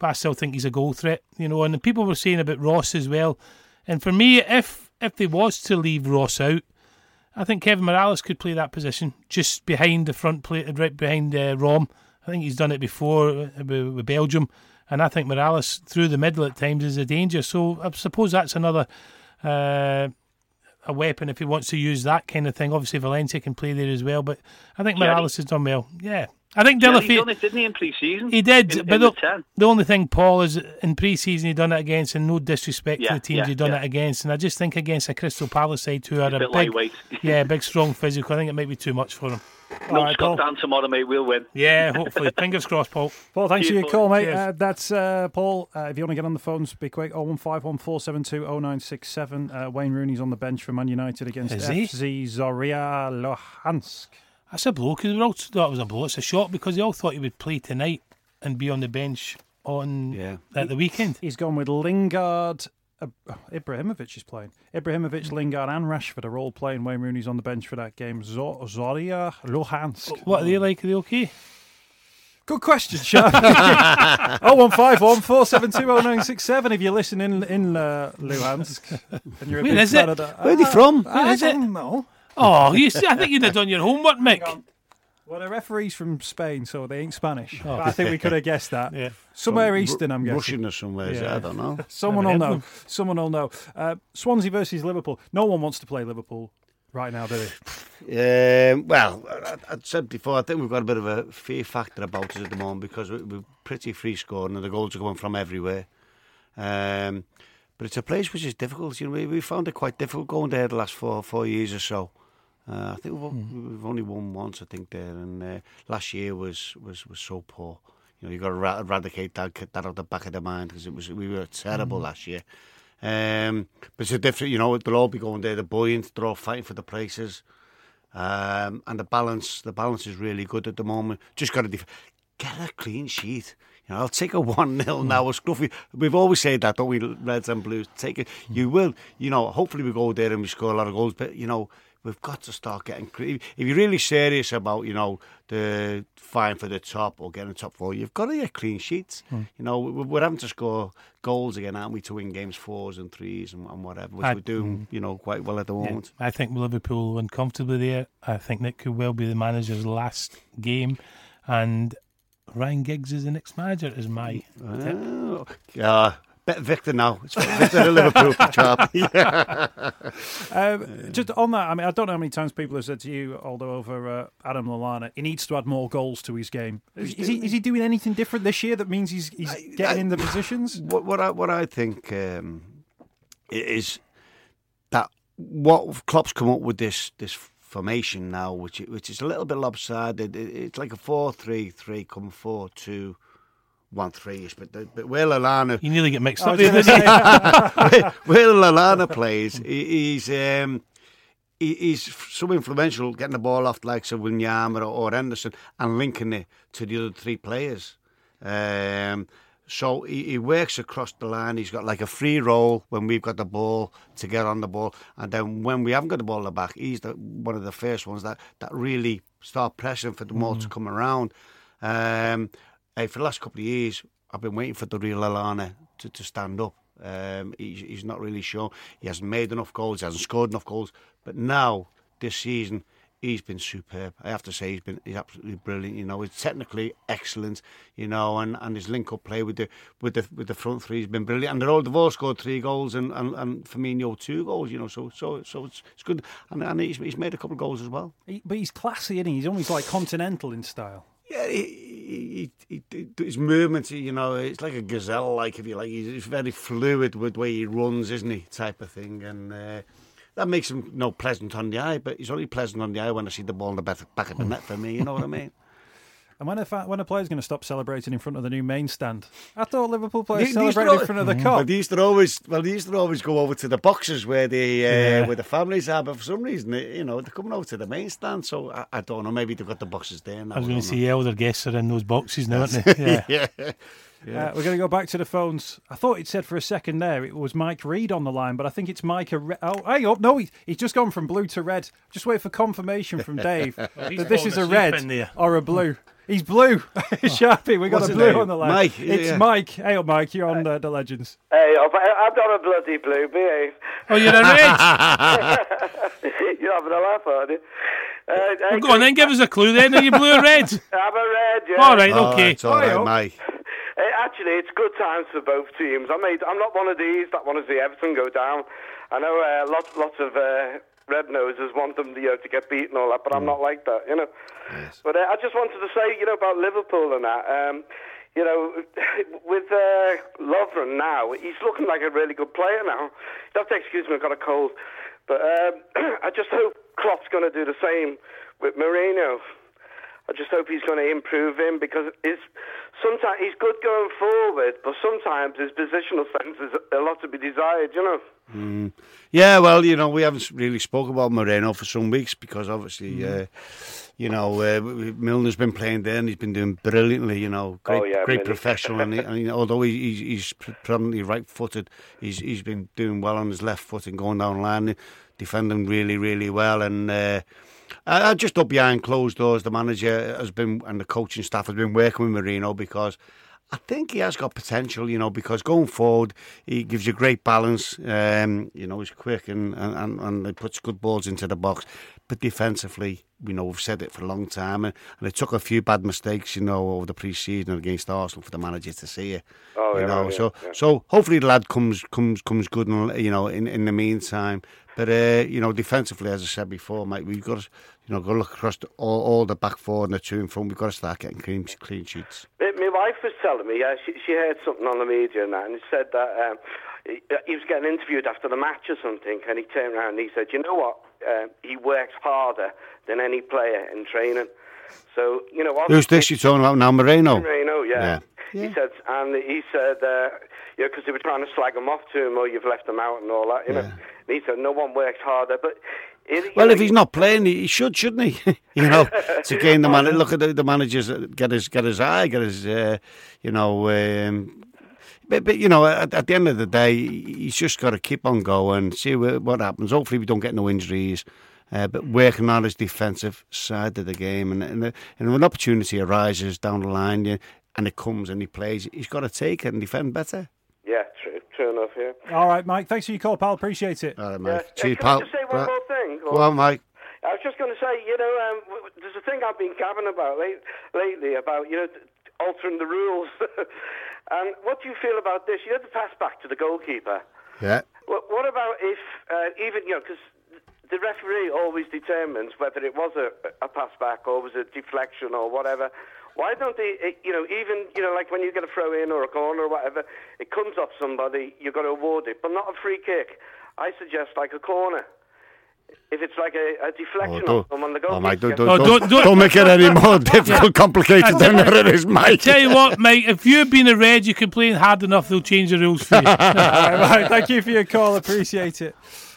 but I still think he's a goal threat, you know. And the people were saying about Ross as well. And for me, if if they was to leave Ross out, I think Kevin Morales could play that position, just behind the front plate, right behind uh, Rom. I think he's done it before with, with Belgium. And I think Morales, through the middle at times, is a danger. So I suppose that's another uh, a weapon if he wants to use that kind of thing. Obviously, Valencia can play there as well. But I think Morales has done well. Yeah. I think Yeah, Deulofeu... he done it, didn't he, in pre-season? He did, in, but in the, the, ten. the only thing, Paul, is in pre-season he done it against, and no disrespect Yeah, to the teams yeah, he done yeah. it against. And I just think against a Crystal Palace side who are He's a a bit big, lightweight. yeah, big, strong physical, I think it might be too much for him. No, All right, Paul. Scott down tomorrow, mate. We'll win. Yeah, hopefully. Fingers crossed, Paul. Paul, thanks for Cheers, your call, mate. Cheers. Uh, that's uh, Paul. Uh, if you want to get on the phones, be quick. oh one five one, four seven two, oh nine six seven. Uh, Wayne Rooney's on the bench for Man United against Is he? F C Zorya Luhansk. That's a bloke. They all thought it was a bloke. It's a shock because they all thought he would play tonight and be on the bench on Yeah. at the weekend. He's gone with Lingard. Uh, Ibrahimovic is playing. Ibrahimovic, Lingard, and Rashford are all playing. Wayne Rooney's on the bench for that game. Zor- Zorya Luhansk. What are they like? Are they okay? Good question, Sean. oh one five one, four seven two, oh nine six seven if you're listening in uh, Luhansk. And you're a Where big is fan it? of that. Where are they from? I Where is it? don't know. Oh, you see, I think you'd have done your homework, Mick. Well, the referee's from Spain, so they ain't Spanish. But I think we could have guessed that. Yeah. Somewhere eastern, I'm guessing. Russian or somewhere, is it? Yeah. I don't know. Someone will Never heard know. Someone will know. Uh, Swansea versus Liverpool. No one wants to play Liverpool right now, do they? Um, well, I, I said before, I think we've got a bit of a fear factor about us at the moment because we, we're pretty free scoring and the goals are coming from everywhere. Um, but it's a place which is difficult. You know, we, we found it quite difficult going there the last four four years or so. Uh, I think we've, mm. we've only won once, I think, there, and uh, last year was, was, was so poor. You know, you got to ra- eradicate that get that out the back of the mind because it was we were terrible mm. last year. Um, but it's a different, you know, they'll all be going there. They're buoyant. They're all fighting for the places, um, and the balance, the balance is really good at the moment. Just got to def- get a clean sheet. You know, I'll take a one nil now. A scruffy. We've always said that, don't we, Reds and Blues? Take it. You will. You know, hopefully we go there and we score a lot of goals. But you know, we've got to start getting. If you're really serious about, you know, the fighting for the top or getting the top four, you've got to get clean sheets. Mm. You know, we're having to score goals again, aren't we, to win games fours and threes and, and whatever, which I, we're doing, you know, quite well at the moment. Yeah, I think Liverpool will win comfortably there. I think that could well be the manager's last game, and Ryan Giggs is the next manager. Is my oh, yeah. Bet Victor now. It's Victor at Liverpool, chap. Yeah. Um, just on that, I mean, I don't know how many times people have said to you, although over uh, Adam Lallana, he needs to add more goals to his game. Is, is he is he doing anything different this year that means he's he's I, getting I, in the positions? What what I what I think um, is that what Klopp's come up with this this formation now, which which is a little bit lopsided. It, it's like a four three three come four two. One three-ish, but the, but where Lallana, you nearly get mixed up. where, where Lallana plays, he, he's um, he, he's so influential, getting the ball off like so William or, or Henderson and linking it to the other three players. Um, so he, he works across the line. He's got like a free roll when we've got the ball to get on the ball, and then when we haven't got the ball in the back, he's the, one of the first ones that, that really start pressing for the ball mm. to come around. Um, Hey, for the last couple of years, I've been waiting for the real Lallana to, to stand up. Um, he's, he's not really sure. He hasn't made enough goals. He hasn't scored enough goals. But now, this season, he's been superb. I have to say, he's been he's absolutely brilliant. You know, he's technically excellent. You know, and, and his link-up play with the with the with the front three has been brilliant. And they're all they've all scored three goals, and and, and Firmino two goals. You know, so so so it's it's good. And and he's he's made a couple of goals as well. He, but he's classy, isn't he? He's almost like continental in style. Yeah, he, he, he, his movements, you know, it's like a gazelle, like if you like. He's very fluid with the way he runs, isn't he? Type of thing, and uh, that makes him, you know, pleasant on the eye. But he's only pleasant on the eye when I see the ball in the back, back of the net for me. You know what I mean? And when a when a player's going to stop celebrating in front of the new main stand? I thought Liverpool players These, celebrated these in front of the mm. cop. Well, they used to always, well, they used to always go over to the boxes where the uh, yeah. where the families are. But for some reason, you know, they're coming over to the main stand. So I, I don't know. Maybe they've got the boxes there now. I was going to say elder guests are in those boxes now, aren't they? Yeah. yeah. Yeah. Uh, we're going to go back to the phones. I thought it said for a second there it was Mike Reed on the line, but I think it's Micah. Re- oh, hang up! No, he, he's just gone from blue to red. Just wait for confirmation from Dave well, that this is a red or a blue. He's blue. Sharpie, we got What's a his blue name? on the line. Mike, It's yeah. Mike. Hey up, Mike. You're on uh, the Legends. Hey, I'm I'm not a bloody blue, behave. Oh, you're a red. You're having a laugh, aren't you? Uh, Well, hey, go on then, give us a clue then. Are you blue or red? I'm a red, yeah. All right, Oh, okay. it's all right, Hi-yo. Mike. Hey, actually, it's good times for both teams. I made, I'm not one of these that want to see Everton go down. I know uh, lots, lots of uh, red noses want them, you know, to get beaten and all that, but I'm not like that, you know. Yes. But uh, I just wanted to say, you know, about Liverpool and that. Um, you know, with uh, Lovren now, he's looking like a really good player now. You have to excuse me, I've got a cold. But um, I just hope Klopp's going to do the same with Mourinho. I just hope he's going to improve him because it's, sometimes he's good going forward, but sometimes his positional sense is a lot to be desired, you know. Mm. Yeah, well, you know, we haven't really spoke about Moreno for some weeks because obviously, mm. uh, you know, uh, Milner's been playing there and he's been doing brilliantly, you know, great, Oh, yeah, great Milner. professional. and, he, and he, although he, he's, he's predominantly right-footed, he's he's been doing well on his left foot and going down line, defending really, really well. And uh, I, I just hope behind closed doors the manager has been and the coaching staff has been working with Moreno because I think he has got potential, you know, because going forward, he gives you great balance. Um, you know, he's quick and, and, and he puts good balls into the box. But defensively, you know, we've said it for a long time. And, and it took a few bad mistakes, you know, over the pre-season against Arsenal for the manager to see it. Oh, you yeah, know, yeah, so yeah. so hopefully the lad comes comes comes good, and, you know, in, in the meantime. But, uh, you know, defensively, as I said before, mate, we've got to, you know, go look across the, all, all the back four and the two in front. We've got to start getting clean, clean sheets. My my wife was telling me, uh, she, she heard something on the media and that, and he said that um, he, he was getting interviewed after the match or something, and he turned around and he said, you know what, uh, he works harder than any player in training. So, you know... Who's this you're talking about now, Moreno? Moreno, yeah. Yeah. He said, and he said, uh, you know, because they were trying to slag him off to him, or you've left him out and all that, you know. Yeah. And he said, no one works harder, but... It, Well, know, if he's not playing, he should, shouldn't he? you know, to gain the man. Look at the, the managers, get his, get his eye, get his, uh, you know. Um, but, but you know, at, at the end of the day, he's just got to keep on going, see what, what happens. Hopefully, we don't get no injuries. Uh, but working on his defensive side of the game, and and, the, and when an opportunity arises down the line, yeah, and it comes and he plays, he's got to take it and defend better. Yeah, true, true enough, yeah. All right, Mike. Thanks for your call, pal. Appreciate it. All right, Yeah. mate. Uh, Cheers, can I pal. just say one Right. more thing? Go on, Mike. I was just going to say, you know, um, w- there's a thing I've been gabbing about late, lately about, you know, t- altering the rules. And what do you feel about this? You know, the pass back to the goalkeeper. Yeah. What, what about if, uh, even, you know, because the referee always determines whether it was a, a pass back or was a deflection or whatever. Why don't they, it, you know, even, you know, like when you get a throw in or a corner or whatever, it comes off somebody, you've got to award it, but not a free kick. I suggest like a corner. If it's like a, a deflection Oh, on someone, the goalkeeper. oh, Mike, don't, gets- don't, Oh, don't, don't- don't- don't make it any more difficult, complicated than it is, Mike. Tell you what, Mike, if you've been a red, you complain hard enough, they'll change the rules for you. All right, Mike, thank you for your call. Appreciate it.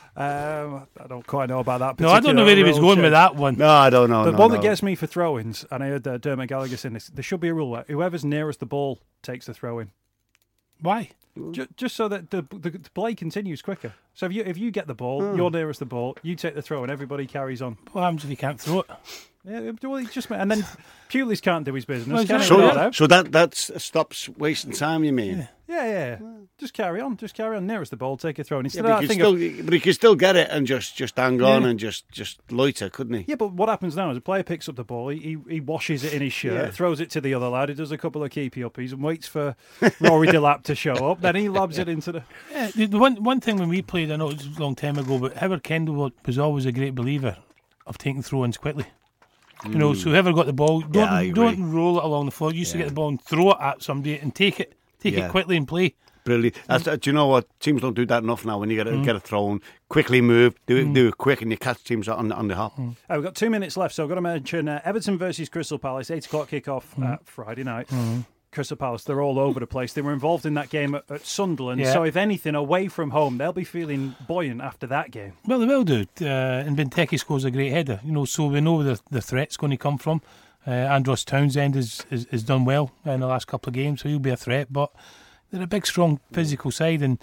Um, I don't quite know about that. No, I don't know where he was particular going rule with change. that one. No, I don't know. The no, one no. that gets me for throw-ins, and I heard uh, Dermot Gallagher saying this, there should be a rule where whoever's nearest the ball takes the throw-in. Why? Just, just so that the, the, the play continues quicker. So if you if you get the ball, Hmm. you're nearest the ball, you take the throw, and everybody carries on. What happens if you can't throw it? Yeah, well, he just and then Pulis can't do his business. Well, can he? exactly. No, So, no. so that that stops wasting time, you mean? Yeah, yeah. Just carry on. Just carry on. Nearest the ball, take a throw. And Yeah, instead but, of he that can thing still, of, but he can still get it and just, just hang on Yeah. and just, just loiter, couldn't he? yeah, but what happens now is a player picks up the ball, he he, he washes it in his shirt, Yeah. throws it to the other lad, he does a couple of keepy uppies and waits for Rory Delap to show up. Then he lobs it into the. Yeah, the, the one one thing when we played, I know it was a long time ago, but Howard Kendall was always a great believer of taking throw-ins quickly. You know, so whoever got the ball, don't Yeah, I agree. don't roll it along the floor. You used to get the ball and throw it at somebody and take it, take Yeah. it quickly and play. Brilliant. That's, do you know what? Teams don't do that enough now. When you get a, Mm. get a throw in, quickly move, do it, do it quick, and you catch teams on, on the hop. Oh, we've got two minutes left, so I've got to mention uh, Everton versus Crystal Palace, eight o'clock kickoff uh, Friday night. Crystal Palace, they're all over the place. They were involved in that game at, at Sunderland, Yeah. so if anything, away from home, they'll be feeling buoyant after that game. Well, they will do. Uh, and Benteke scores a great header, you know, so we know where the, the threat's going to come from. Uh, Andros Townsend has is, is done well in the last couple of games, so he'll be a threat. But they're a big, strong, physical side, and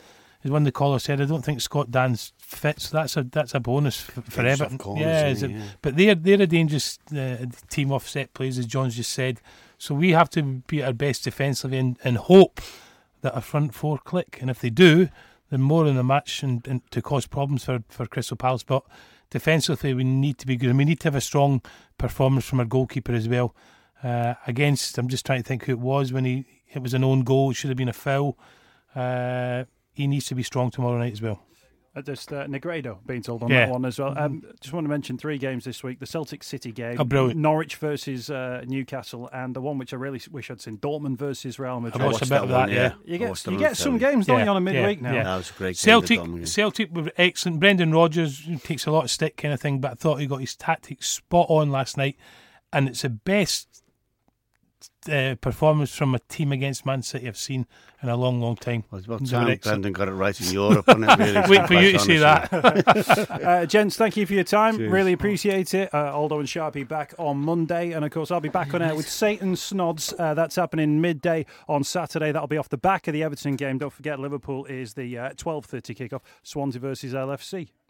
as one of the callers said, I don't think Scott Dan's fit, so that's a that's a bonus for, for He's Everton. off corners, Yeah, isn't is he? it- Yeah. but they're they're a dangerous uh, team off set plays, as John's just said. So we have to be at our best defensively and, and hope that our front four click. And if they do, then more in the match and, and to cause problems for, for Crystal Palace. But defensively, we need to be good, and we need to have a strong performance from our goalkeeper as well. Uh, against, I'm just trying to think who it was when he it was an own goal. It should have been a foul. Uh, he needs to be strong tomorrow night as well. Uh, Just uh, Negredo being told on Yeah. that one as well. Um, just want to mention three games this week: the Celtic City game, Oh, brilliant. Norwich versus uh, Newcastle, and the one which I really wish I'd seen: Dortmund versus Real I Madrid. watched a bit of that. one, Yeah. You I get watched you them get on some telly. games, don't Yeah, you, on a midweek yeah, now? yeah. That was a great game, the Celtic, Dortmund. Celtic were excellent. Brendan Rodgers takes a lot of stick kind of thing, but I thought he got his tactics spot on last night, and it's the best uh, performance from a team against Man City I've seen in a long, long time. Well, it's about They were time excellent. Brendan got it right in Europe. Wasn't it, really, Wait for you to quite say honestly. that. Uh, gents, thank you for your time. Cheers. Really appreciate it. Uh, Aldo and Sharpie back on Monday. And of course, I'll be back on air with Satan Snods. Uh, that's happening midday on Saturday. That'll be off the back of the Everton game. Don't forget, Liverpool is the uh, twelve thirty kickoff. Swansea versus L F C.